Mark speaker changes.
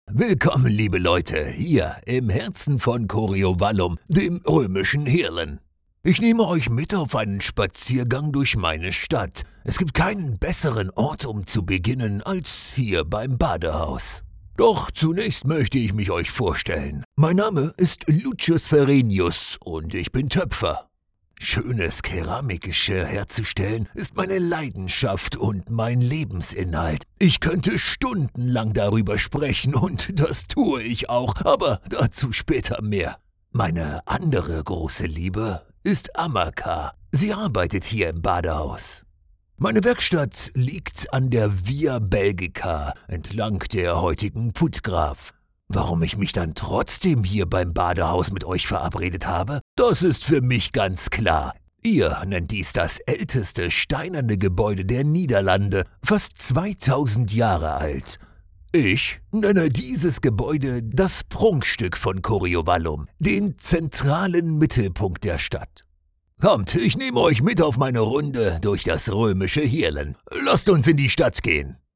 Speaker 1: Willkommen, liebe Leute, hier im Herzen von Coriovallum, dem römischen Hirlen. Ich nehme euch mit auf einen Spaziergang durch meine Stadt. Es gibt keinen besseren Ort, um zu beginnen, als hier beim Badehaus. Doch zunächst möchte ich mich euch vorstellen. Mein Name ist Lucius Ferenius und ich bin Töpfer. Schönes Keramikgeschirr herzustellen ist meine Leidenschaft und mein Lebensinhalt. Ich könnte stundenlang darüber sprechen und das tue ich auch, aber dazu später mehr. Meine andere große Liebe ist Amaka. Sie arbeitet hier im Badehaus. Meine Werkstatt liegt an der Via Belgica entlang der heutigen Puttgraf. Warum ich mich dann trotzdem hier beim Badehaus mit euch verabredet habe, das ist für mich ganz klar. Ihr nennt dies das älteste steinerne Gebäude der Niederlande, fast 2000 Jahre alt. Ich nenne dieses Gebäude das Prunkstück von Coriovallum, den zentralen Mittelpunkt der Stadt. Kommt, ich nehme euch mit auf meine Runde durch das römische Hirlen. Lasst uns in die Stadt gehen.